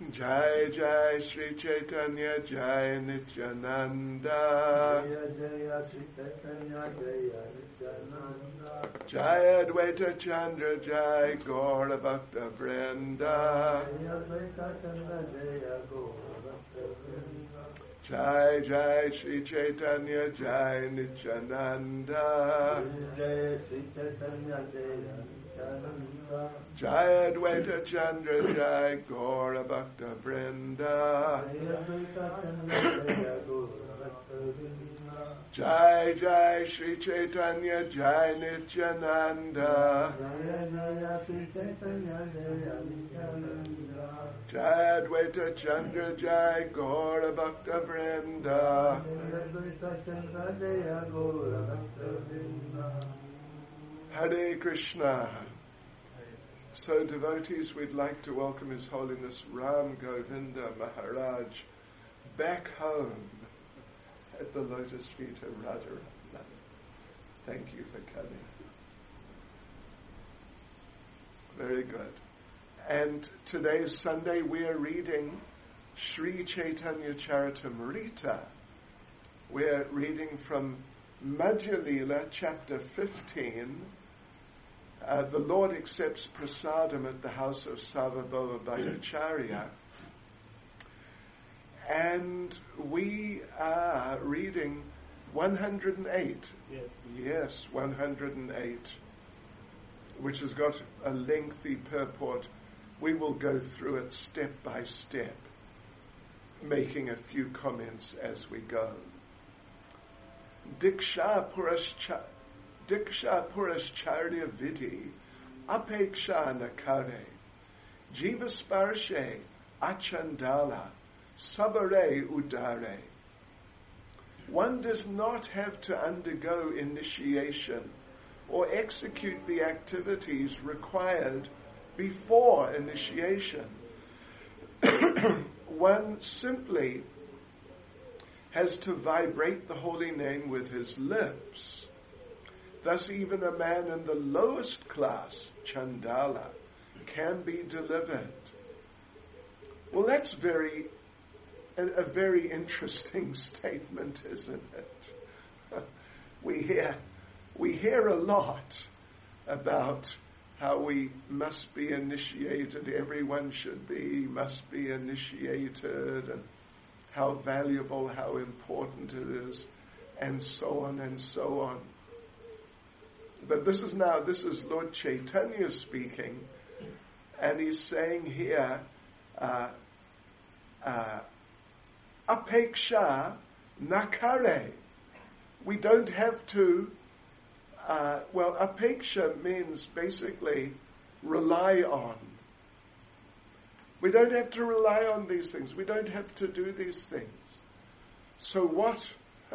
Jai Jai Sri Chaitanya Jai Nityananda. Jaya Jaya Sri Chaitanya Jaya Nityananda. Jai Advaita Chandra Jai Gaura Bhakta Vrinda. Jaya Advaita Chandra Jaya Gaura Bhakta Vrinda. Jai Jai Sri Chaitanya Jai Nityananda. Jaya Sri Chaitanya Jaya Nityananda. Jai Advaita Chandra Jai Gaura Bhakta Vrinda. Jaya Advaita Chandra Jaya Gaura Bhakta Vrinda. Jai Jai Sri Chaitanya Jai Nityananda. Jaya Jaya Sri Chaitanya Jaya Nityananda. Jai Advaita Chandra Jai Gaura Bhakta Vrinda. Jaya Advaita Chandra Jaya Gaura Bhakta Vrinda. Hare Krishna. So devotees, we'd like to welcome His Holiness Ram Govinda Maharaj back home at the lotus feet of Radharani. Thank you for coming. Very good. And today's Sunday we are reading Sri Chaitanya Charitamrita. We're reading from Madhya Lila, chapter 15. The Lord accepts prasadam at the house of Sarvabhauma Bhattacharya. And we are reading 108. Yes, 108, which has got a lengthy purport. We will go through it step by step, making a few comments as we go. Diksha Purascharya Vidhi Apeksha Nakare Jiva Sparshe Achandala Sabare Udare. One does not have to undergo initiation or execute the activities required before initiation. One simply has to vibrate the holy name with his lips. Thus even a man in the lowest class, Chandala, can be delivered. Well, that's a very interesting statement, isn't it? We hear a lot about how we must be initiated, everyone must be initiated, and how valuable, how important it is, and so on and so on. But this is Lord Chaitanya speaking, and he's saying here, apeksha nakare. We don't have to, apeksha means basically rely on. We don't have to rely on these things. We don't have to do these things. So what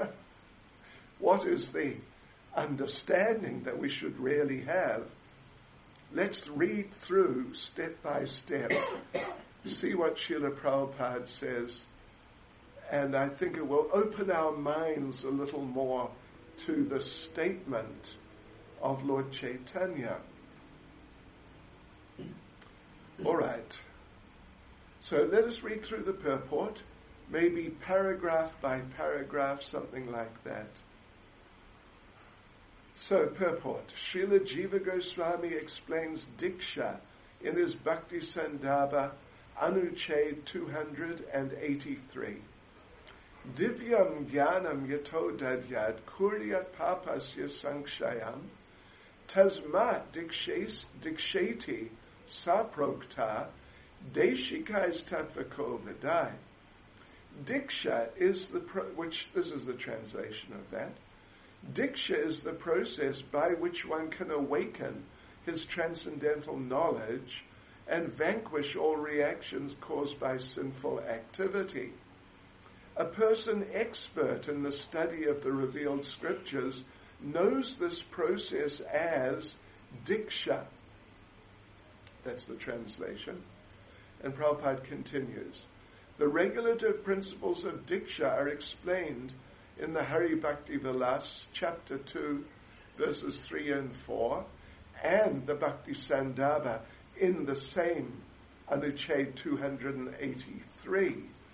is the understanding that we should really have? Let's read through step by step, see what Srila Prabhupada says, and I think it will open our minds a little more to the statement of Lord Chaitanya. All right. So let us read through the purport, maybe paragraph by paragraph, something like that. So, purport. Srila Jiva Goswami explains Diksha in his Bhakti Sandarbha, Anuched 283. Divyam Jnanam Yato Dadyad Kuryat Papasya Sankshayam Tasmat Diksheti Saprokta Deshikais Tatvako Vidai. Diksha is this is the translation of that. Diksha is the process by which one can awaken his transcendental knowledge and vanquish all reactions caused by sinful activity. A person expert in the study of the revealed scriptures knows this process as Diksha. That's the translation. And Prabhupada continues. The regulative principles of Diksha are explained in the Hari Bhakti Vilas, chapter 2, verses 3 and 4, and the Bhakti Sandarbha in the same Anuchade 283.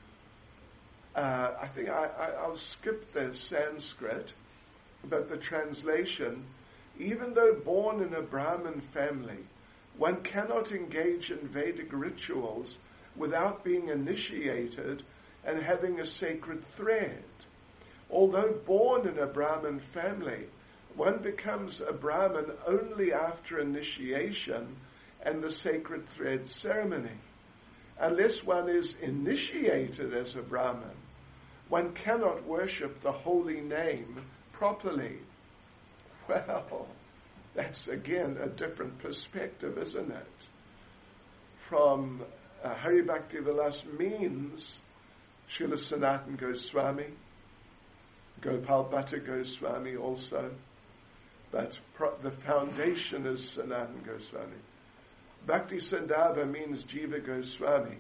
I think I'll skip the Sanskrit, but the translation, even though born in a Brahmin family, one cannot engage in Vedic rituals without being initiated and having a sacred thread. Although born in a Brahmin family, one becomes a Brahmin only after initiation and the sacred thread ceremony. Unless one is initiated as a Brahmin, one cannot worship the holy name properly. Well, that's again a different perspective, isn't it? From Hari Bhakti Vilas means Srila Sanatana Goswami, Gopal Bhatta Goswami also, but the foundation is Sanatana Goswami. Bhakti Sandarbha means Jiva Goswami.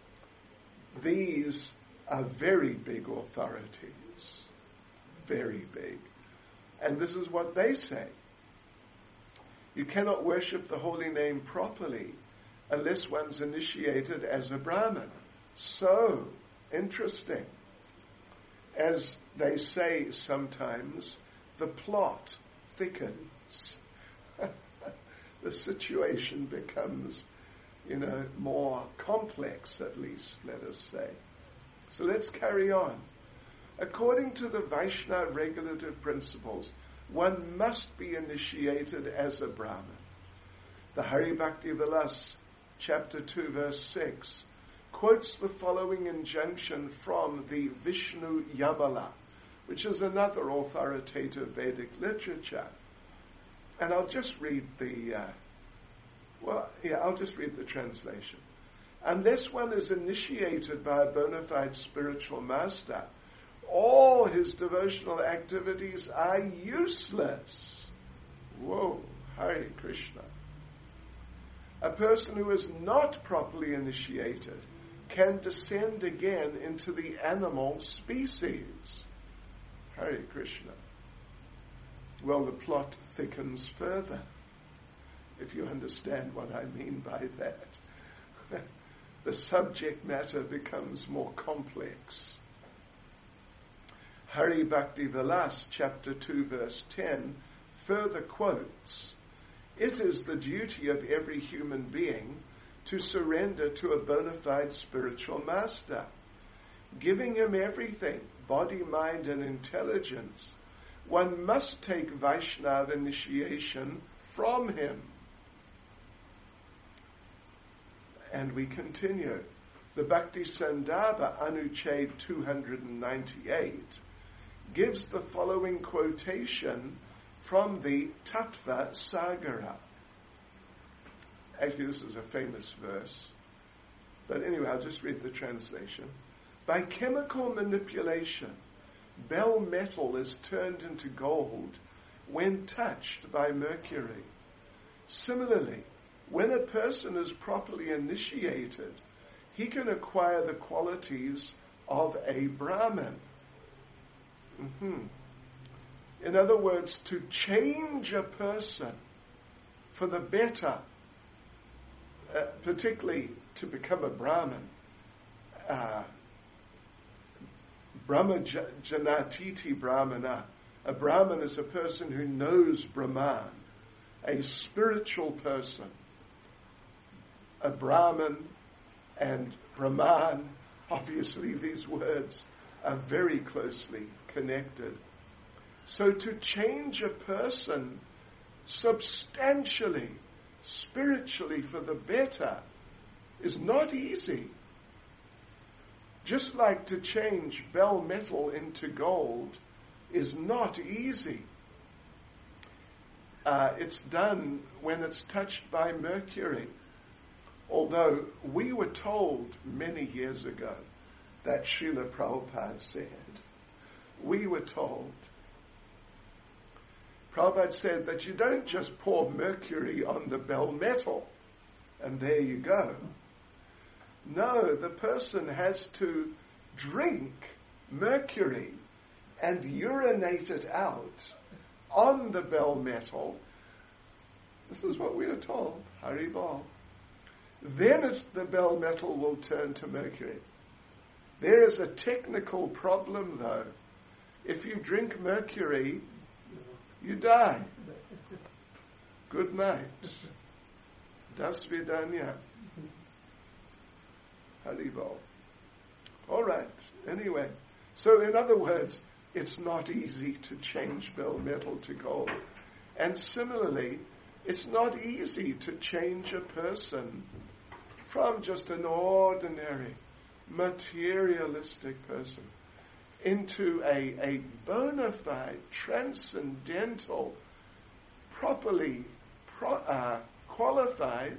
These are very big authorities, very big. And this is what they say. You cannot worship the holy name properly unless one's initiated as a Brahmin. So, interesting. As they say sometimes, the plot thickens. The situation becomes, more complex, at least, let us say. So let's carry on. According to the Vaishnava regulative principles, one must be initiated as a Brahmin. The Hari Bhakti Vilas, chapter 2, verse 6, quotes the following injunction from the Vishnu Yamala, which is another authoritative Vedic literature. And I'll just read I'll just read the translation. Unless one is initiated by a bona fide spiritual master, all his devotional activities are useless. Whoa, Hare Krishna. A person who is not properly initiated can descend again into the animal species. Hare Krishna. Well, the plot thickens further, if you understand what I mean by that. The subject matter becomes more complex. Hari Bhakti Vilas, chapter 2, verse 10, further quotes, "It is the duty of every human being to surrender to a bona fide spiritual master, giving him everything, body, mind, and intelligence. One must take Vaishnava initiation from him." And we continue. The Bhakti Sandarbha, Anuchade 298, gives the following quotation from the Tattva Sagara. Actually, this is a famous verse. But anyway, I'll just read the translation. By chemical manipulation, bell metal is turned into gold when touched by mercury. Similarly, when a person is properly initiated, he can acquire the qualities of a Brahmin. In other words, to change a person for the better, particularly to become a Brahmin, Brahma Janatiti Brahmana. A Brahmin is a person who knows Brahman, a spiritual person. A Brahmin and Brahman, obviously these words are very closely connected. So to change a person substantially, spiritually for the better is not easy. Just like to change bell metal into gold is not easy. It's done when it's touched by mercury. Although we were told many years ago that Srila Prabhupada said, Prabhupada said that you don't just pour mercury on the bell metal and there you go. No, the person has to drink mercury and urinate it out on the bell metal. This is what we are told. Hari Bol. then the bell metal will turn to mercury. There is a technical problem, though. If you drink mercury, you die. Good night. Das Vidanya. Haribol. All right. Anyway, so in other words, it's not easy to change bell metal to gold. And similarly, it's not easy to change a person from just an ordinary, materialistic person into a bona fide, transcendental, properly qualified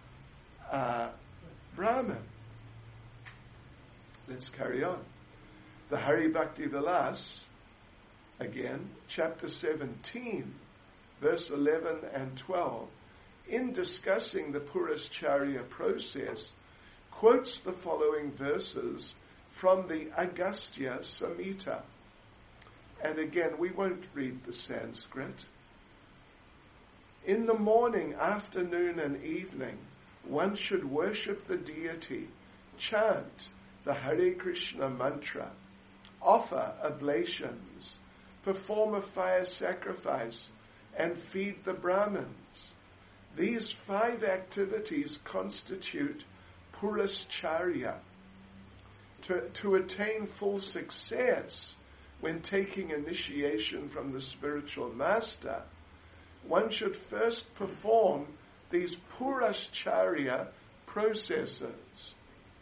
Brahman. Let's carry on. The Hari Bhakti Vilas, again, chapter 17, verse 11 and 12, in discussing the Purascharya process, quotes the following verses from the Agastya Samhita. And again, we won't read the Sanskrit. In the morning, afternoon, and evening, one should worship the deity, chant the Hare Krishna mantra, offer oblations, perform a fire sacrifice, and feed the Brahmins. These 5 activities constitute Purascharya. To attain full success when taking initiation from the spiritual master, one should first perform these Purascharya processes.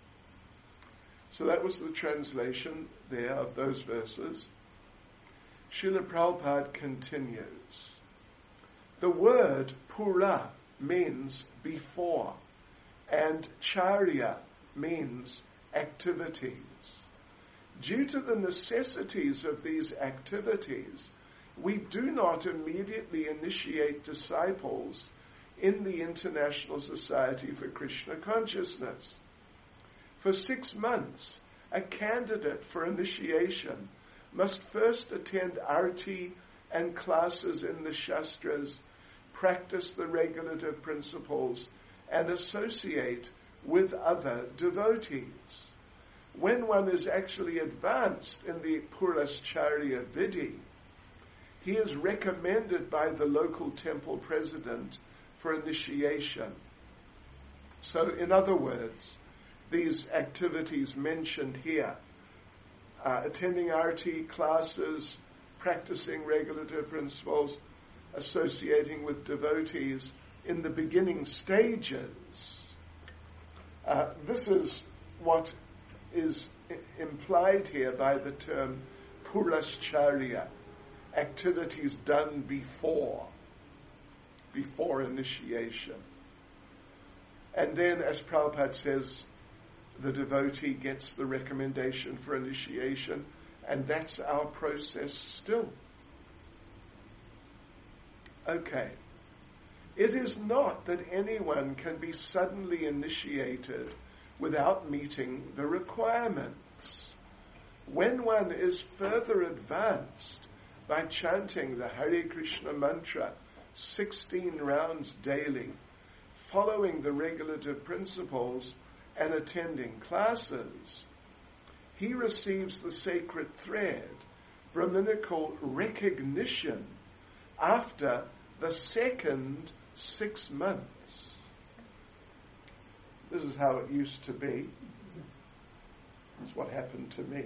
So that was the translation there of those verses. Srila Prabhupada continues. The word Pura means before, and Charya means activities. Due to the necessities of these activities, we do not immediately initiate disciples in the International Society for Krishna Consciousness. For 6 months, a candidate for initiation must first attend arti and classes in the Shastras, practice the regulative principles, and associate with other devotees. When one is actually advanced in the Purascharya Vidhi, he is recommended by the local temple president for initiation. So, in other words, these activities mentioned here, attending arti classes, practicing regulative principles, associating with devotees in the beginning stages. This is what is implied here by the term Purascharya, activities done before initiation. And then, as Prabhupada says, the devotee gets the recommendation for initiation, and that's our process still. Okay. It is not that anyone can be suddenly initiated without meeting the requirements. When one is further advanced by chanting the Hare Krishna mantra 16 rounds daily, following the regulative principles and attending classes, he receives the sacred thread, Brahminical recognition, after the second 6 months. This is how it used to be. That's what happened to me.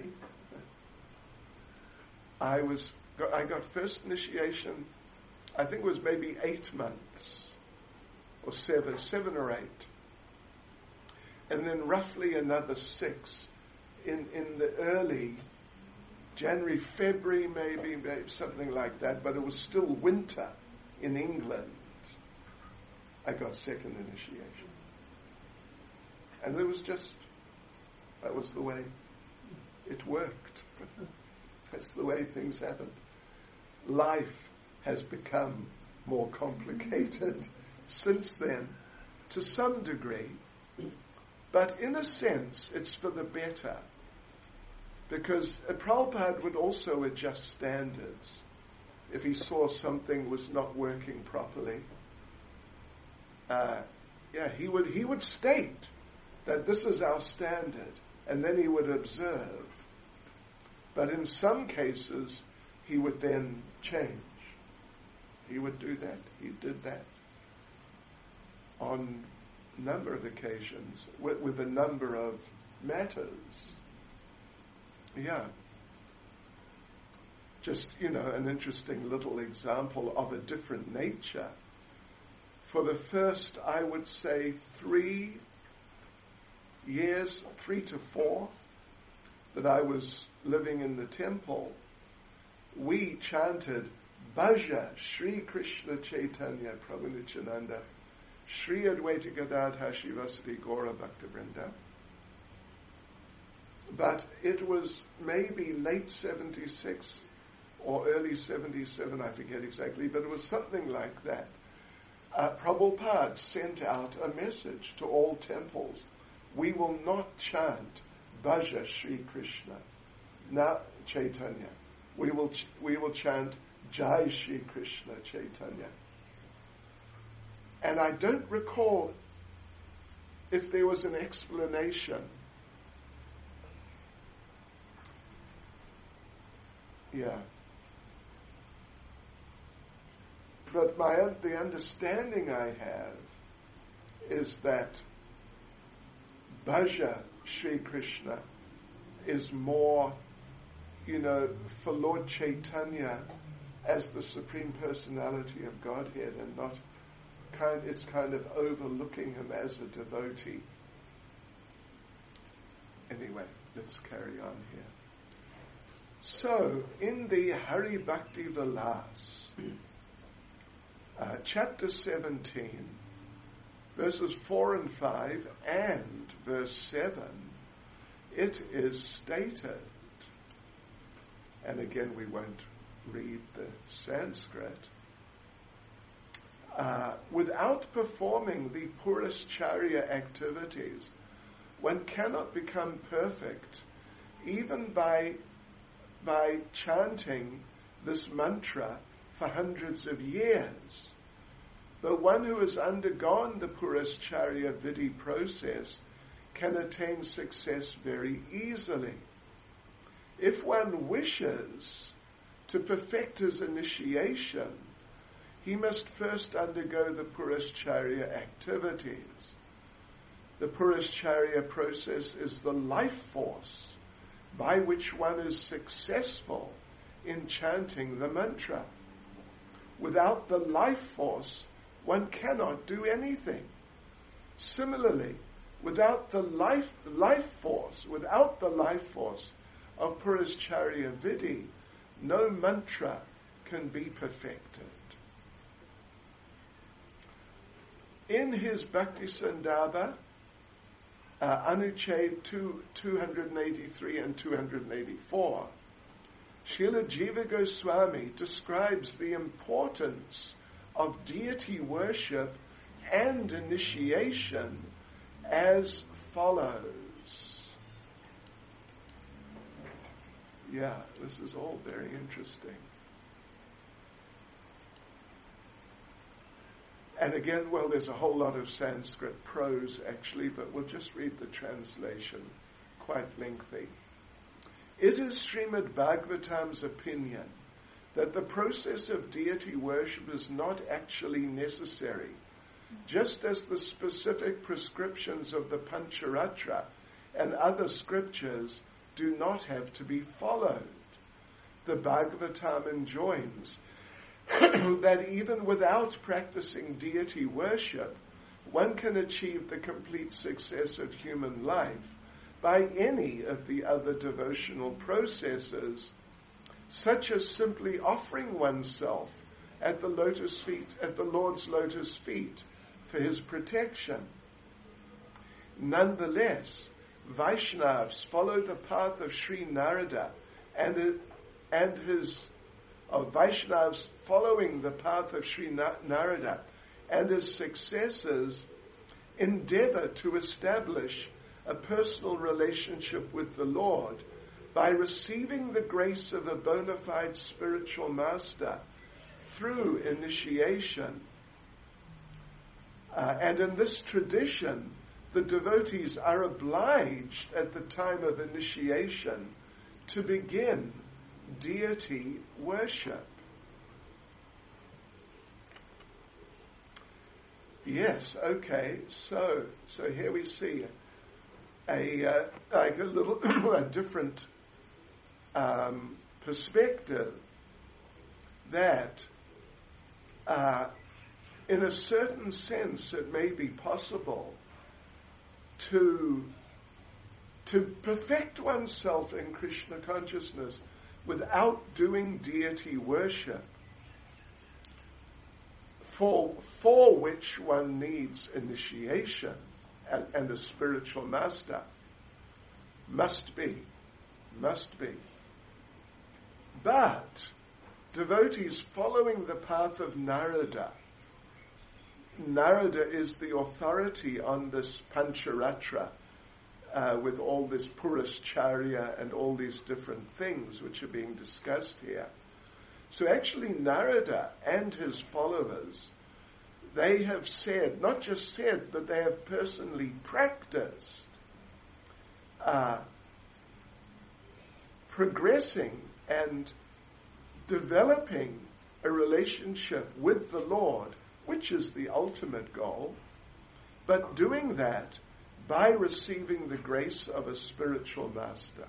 I got first initiation, I think it was maybe 8 months, or 7 or 8. And then roughly another 6 in the early January, February, maybe something like that, but it was still winter in England. I got second initiation. And that was the way it worked. That's the way things happened. Life has become more complicated since then, to some degree. But in a sense, it's for the better. Because Prabhupada would also adjust standards if he saw something was not working properly. he would state that this is our standard, and then he would observe. But in some cases, he would then change. He would do that. He did that on a number of occasions with a number of matters. Yeah. Just, an interesting little example of a different nature. For the first, I would say, 3 years, 3 to 4, that I was living in the temple, we chanted Bhaja Shri Krishna Chaitanya Prabhu Nityananda Shri Advaita Gadadhar Shivasati Gaura Bhaktivinoda. But it was maybe late 76 or early 77, I forget exactly, but it was something like that. Prabhupada sent out a message to all temples. We will not chant Bhaja Shri Krishna na Chaitanya. We will chant Jai Shri Krishna Chaitanya. And I don't recall if there was an explanation. Yeah. But the understanding I have is that Bhaja Shri Krishna is more, for Lord Chaitanya as the Supreme Personality of Godhead, and not it's kind of overlooking him as a devotee. Anyway, let's carry on here. So, in the Hari Bhakti Vilas, chapter 17, verses 4 and 5, and verse 7, it is stated, and again we won't read the Sanskrit, without performing the Purascharya activities, one cannot become perfect, even by chanting this mantra for hundreds of years. But one who has undergone the Purascharya Vidhi process can attain success very easily. If one wishes to perfect his initiation, he must first undergo the Purascharya activities. The Purascharya process is the life force by which one is successful in chanting the mantra. Without the life force, one cannot do anything. Similarly, without the life force of Purascharya Vidhi, no mantra can be perfected. In his Bhakti Sandarbha, Anuched 283 and 284, Srila Jiva Goswami describes the importance of deity worship and initiation as follows. Yeah, this is all very interesting. And again, there's a whole lot of Sanskrit prose actually, but we'll just read the translation, quite lengthy. It is Srimad Bhagavatam's opinion that the process of deity worship is not actually necessary, just as the specific prescriptions of the Pancharatra and other scriptures do not have to be followed. The Bhagavatam enjoins that even without practicing deity worship, one can achieve the complete success of human life by any of the other devotional processes, such as simply offering oneself at the Lord's lotus feet for his protection. Nonetheless, Vaishnavas follow the path of Sri Narada Vaishnavas following the path of Sri Narada and his successors endeavor to establish a personal relationship with the Lord by receiving the grace of a bona fide spiritual master through initiation. And in this tradition, the devotees are obliged at the time of initiation to begin deity worship. Yes, okay, so here we see a little a different perspective that in a certain sense it may be possible to perfect oneself in Krishna consciousness without doing deity worship, for which one needs initiation and a spiritual master. Must be. But devotees following the path of Narada is the authority on this Pancharatra, with all this Purascharya and all these different things which are being discussed here. So actually Narada and his followers, they have said, not just said, but they have personally practiced progressing and developing a relationship with the Lord, which is the ultimate goal, but doing that by receiving the grace of a spiritual master.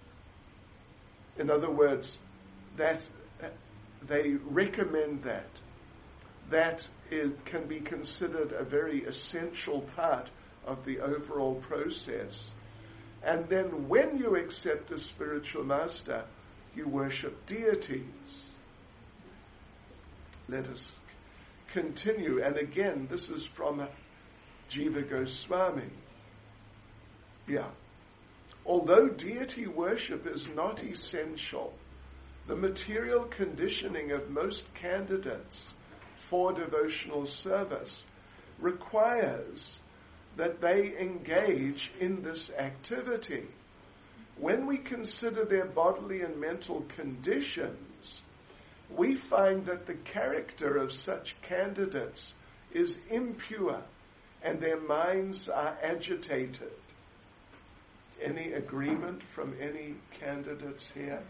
In other words, that they recommend that can be considered a very essential part of the overall process. And then when you accept a spiritual master, you worship deities. Let us continue. And again, this is from Jiva Goswami. Although deity worship is not essential, the material conditioning of most candidates for devotional service requires that they engage in this activity. When we consider their bodily and mental conditions, we find that the character of such candidates is impure and their minds are agitated. Any agreement from any candidates here?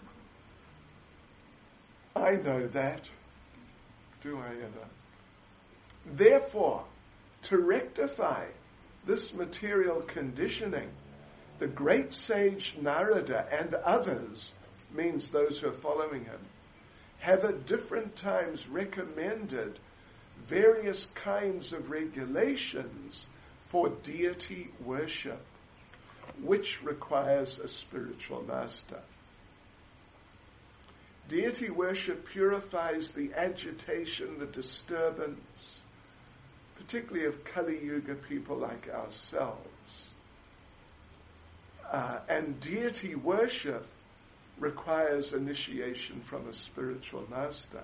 I know that. Do I ever? Therefore, to rectify this material conditioning, the great sage Narada and others, means those who are following him, have at different times recommended various kinds of regulations for deity worship, which requires a spiritual master. Deity worship purifies the agitation, the disturbance, particularly of Kali Yuga people like ourselves. And deity worship requires initiation from a spiritual master.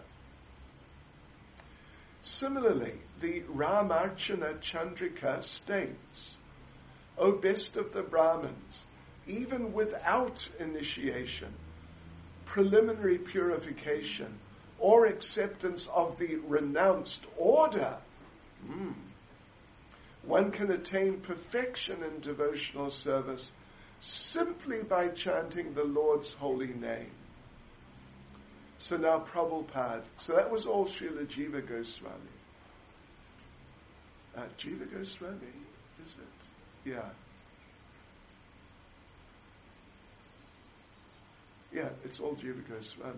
Similarly, the Ramarchana Chandrika states, O best of the Brahmins, even without initiation, preliminary purification, or acceptance of the renounced order, one can attain perfection in devotional service simply by chanting the Lord's holy name. So now Prabhupada, so that was all Srila Jiva Goswami. Jiva Goswami, is it? Yeah, it's all Jiva Goswami.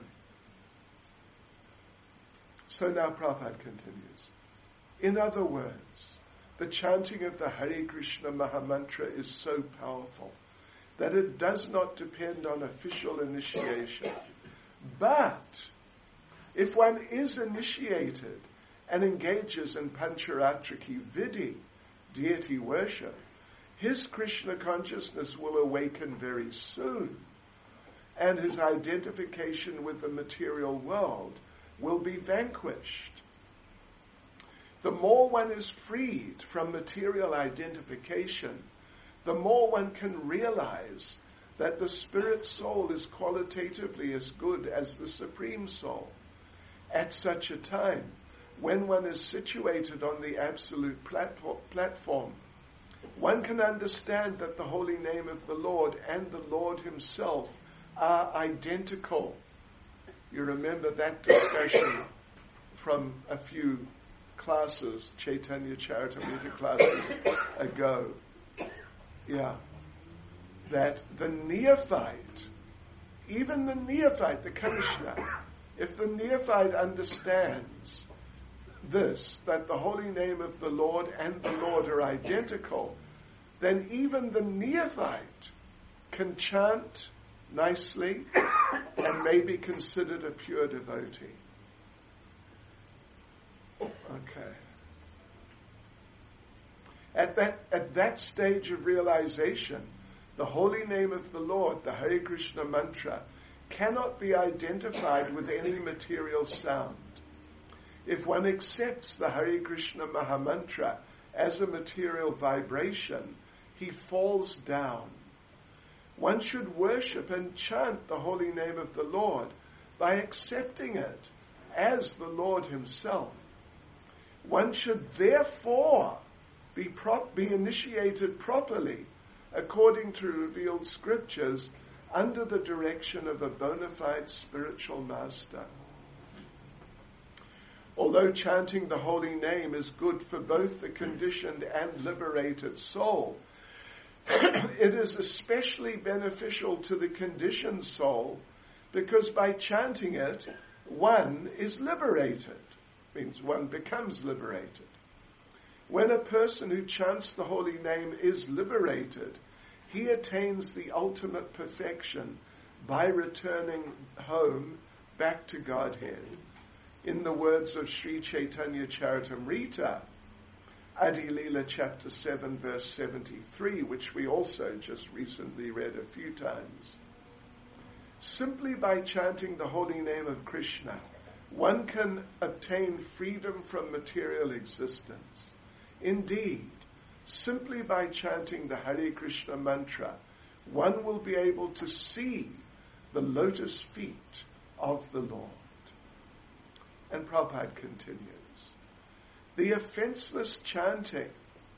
So now Prabhupada continues. In other words, the chanting of the Hare Krishna Mahamantra is so powerful that it does not depend on official initiation. But if one is initiated and engages in Pancharatriki Vidhi, deity worship, his Krishna consciousness will awaken very soon, and his identification with the material world will be vanquished. The more one is freed from material identification, the more one can realize that the spirit soul is qualitatively as good as the Supreme Soul. At such a time, when one is situated on the absolute platform, one can understand that the holy name of the Lord and the Lord himself are identical. You remember that discussion from a few classes, Chaitanya Charitamrita classes ago. Yeah. That the neophyte, even the neophyte, the Kanishna, if the neophyte understands this, that the holy name of the Lord and the Lord are identical, then even the neophyte can chant nicely and may be considered a pure devotee. Okay. At that stage of realization, the holy name of the Lord, the Hare Krishna mantra, cannot be identified with any material sound. If one accepts the Hare Krishna Mahamantra as a material vibration, he falls down. One should worship and chant the holy name of the Lord by accepting it as the Lord himself. One should therefore be initiated properly according to revealed scriptures under the direction of a bona fide spiritual master. Although chanting the holy name is good for both the conditioned and liberated soul, it is especially beneficial to the conditioned soul because by chanting it, one is liberated. Means one becomes liberated. When a person who chants the holy name is liberated, he attains the ultimate perfection by returning home back to Godhead. In the words of Sri Chaitanya Charitamrita, Adi Leela chapter 7 verse 73, which we also just recently read a few times. Simply by chanting the holy name of Krishna, one can obtain freedom from material existence. Indeed, simply by chanting the Hare Krishna mantra, one will be able to see the lotus feet of the Lord. And Prabhupada continues, the offenseless chanting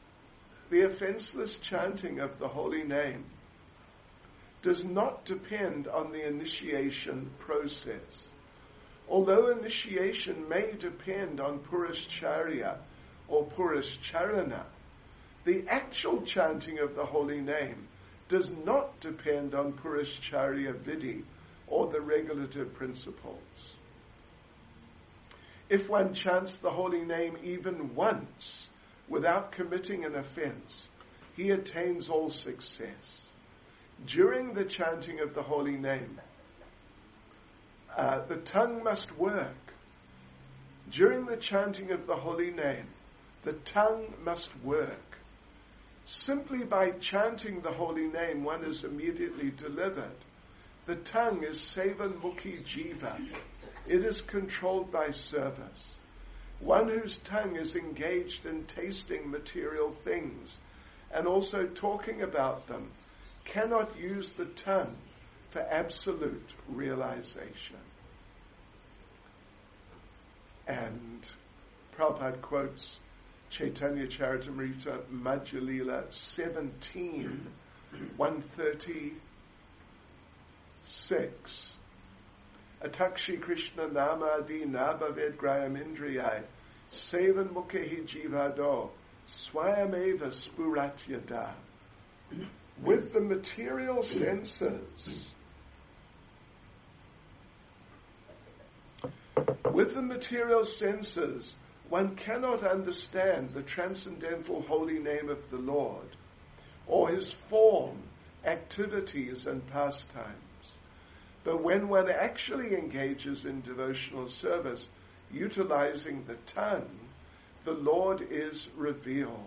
of the holy name does not depend on the initiation process. Although initiation may depend on Puruscharya or Puruscharana, the actual chanting of the holy name does not depend on Puruscharya Vidhi or the regulative principles. If one chants the holy name even once without committing an offense, he attains all success. During the chanting of the holy name, the tongue must work. During the chanting of the holy name, the tongue must work. Simply by chanting the holy name, one is immediately delivered. The tongue is Sevanmukhi Jiva. It is controlled by service. One whose tongue is engaged in tasting material things and also talking about them cannot use the tongue for absolute realization. And Prabhupada quotes Chaitanya Charitamrita Madhya Leela 17, 136. Atakshi Krishna Namadi Nabhaved Grayam Indriyai Sevan Mukhehi Jivado Swayameva Spuratyada. With the material senses, one cannot understand the transcendental holy name of the Lord or his form, activities, and pastimes. But when one actually engages in devotional service, utilizing the tongue, the Lord is revealed.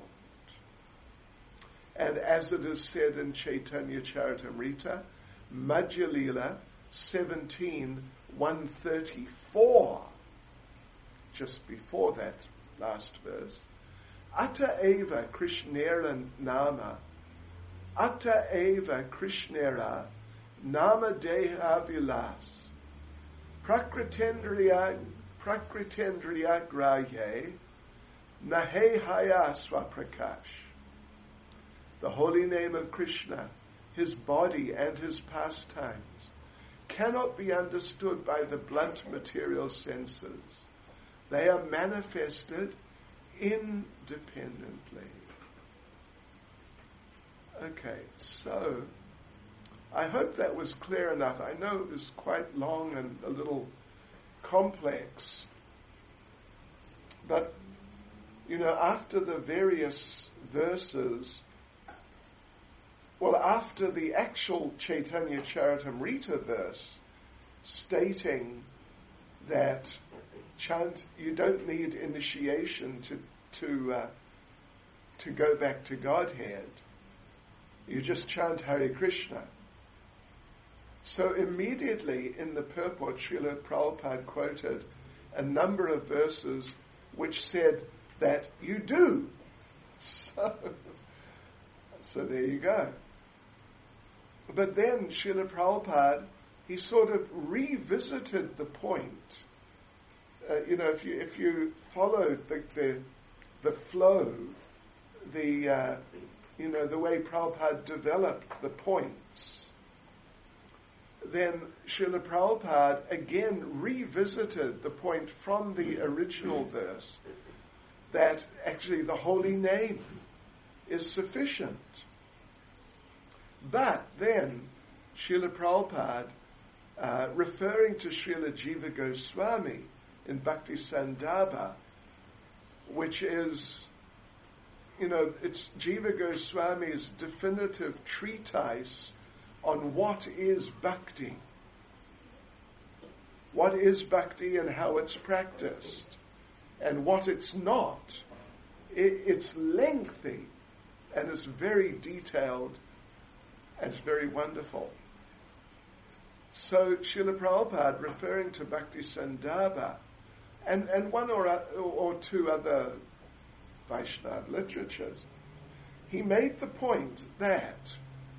And as it is said in Chaitanya Charitamrita, Madhya Leela 17, 134, just before that last verse, Atta eva Krishnera nama, Atta eva Krishnera nama deha vilas, Prakritendriya Prakritendriya Graye Nahe Haya Swaprakash. The holy name of Krishna, his body and his pastimes, cannot be understood by the blunt material senses. They are manifested independently. Okay, so I hope that was clear enough. I know it was quite long and a little complex, but after the various verses, after the actual Chaitanya Charitamrita verse stating that you don't need initiation to go back to Godhead, you just chant Hare Krishna. So immediately in the purport, Srila Prabhupada quoted a number of verses which said that you do. So there you go. But then Srila Prabhupada, he sort of revisited the point. If you follow the flow, the way Prabhupada developed the points, then Srila Prabhupada again revisited the point from the original verse that actually the holy name is sufficient. But then Srila Prabhupada, referring to Srila Jiva Goswami in Bhakti Sandarbha, which is, it's Jiva Goswami's definitive treatise on what is bhakti. What is bhakti and how it's practiced, and what it's not. It's lengthy, and it's very detailed, and it's very wonderful. So Srila Prabhupada, referring to Bhakti Sandarbha, and one or two other Vaishnava literatures, he made the point that,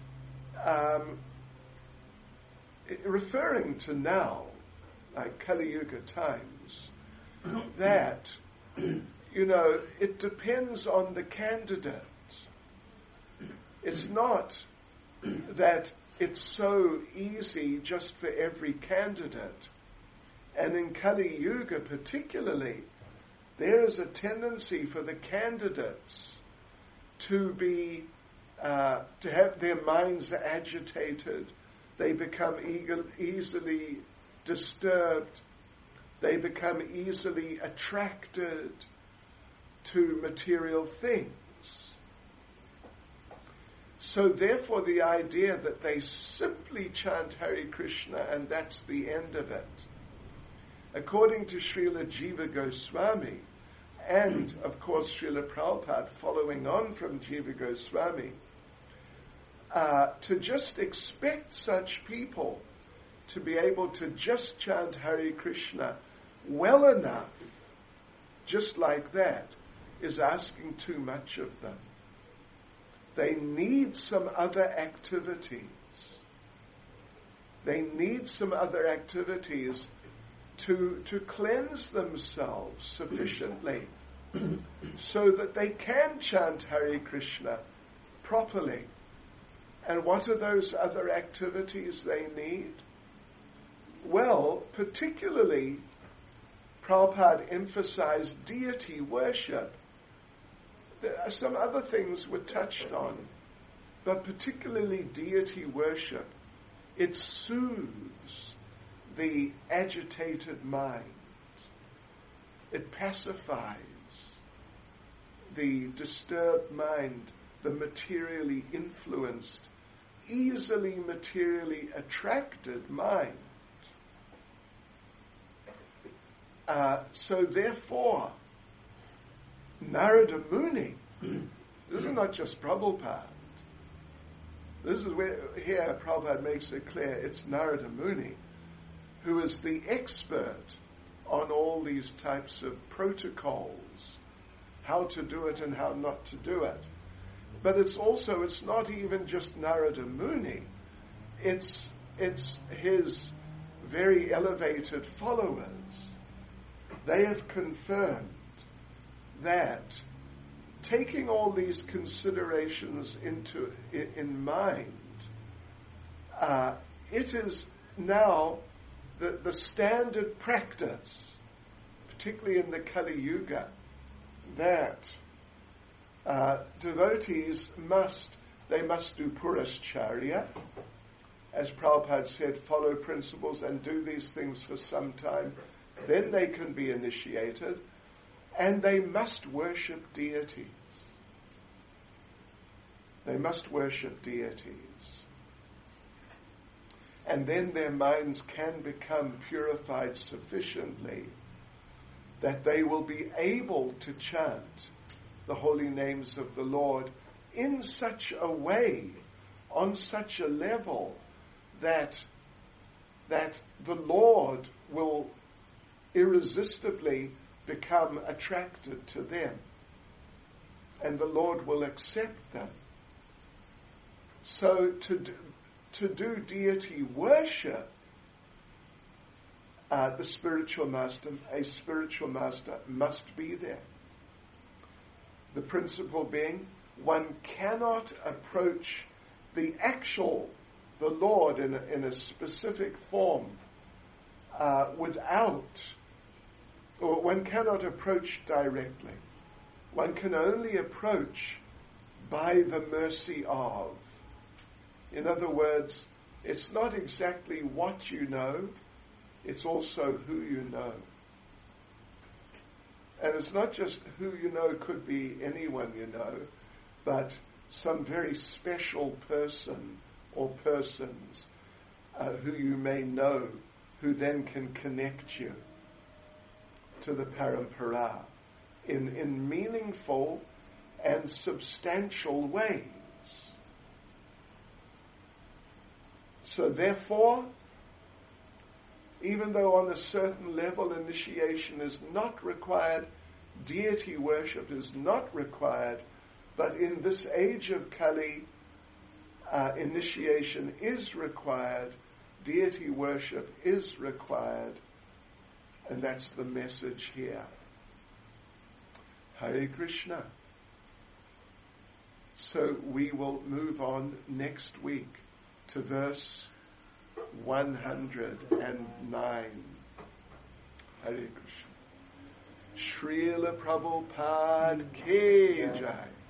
referring to now, like Kali Yuga times, that, it depends on the candidate. It's not that it's so easy just for every candidate. And in Kali Yuga particularly, there is a tendency for the candidates to be, to have their minds agitated. They become easily disturbed. They become easily attracted to material things. So therefore the idea that they simply chant Hare Krishna and that's the end of it, according to Srila Jiva Goswami, and of course Srila Prabhupada following on from Jiva Goswami, to just expect such people to be able to just chant Hare Krishna well enough, just like that, is asking too much of them. They need some other activities. They need some other activities to cleanse themselves sufficiently so that they can chant Hare Krishna properly. And what are those other activities they need? Well, particularly, Prabhupada emphasized deity worship. Some other things were touched on, but particularly deity worship. It soothes the agitated mind. It pacifies the disturbed mind, the materially influenced, easily materially attracted mind. So therefore, Narada Muni, this is not just Prabhupada. This is where here Prabhupada makes it clear it's Narada Muni who is the expert on all these types of protocols, how to do it and how not to do it. But it's not even just Narada Muni, it's his very elevated followers. they have confirmed that taking all these considerations in mind, it is now the standard practice, particularly in the Kali Yuga, that devotees must do Purascharya, as Prabhupada said, follow principles and do these things for some time, then they can be initiated, and they must worship deities. They must worship deities. And then their minds can become purified sufficiently that they will be able to chant the holy names of the Lord in such a way, on such a level, that the Lord will irresistibly become attracted to them, and the Lord will accept them. So to do deity worship, a spiritual master must be there. The principle being, one cannot approach the Lord in a specific form or one cannot approach directly. One can only approach by the mercy of. In other words, it's not exactly what you know, it's also who you know. And it's not just who you know, could be anyone you know, but some very special person or persons who you may know, who then can connect you to the Parampara in meaningful and substantial ways. So therefore, even though on a certain level initiation is not required, deity worship is not required, but in this age of Kali, initiation is required, deity worship is required, and that's the message here. Hare Krishna. So we will move on next week to verse 109. Hare Krishna. Srila Prabhupada Ki Jai.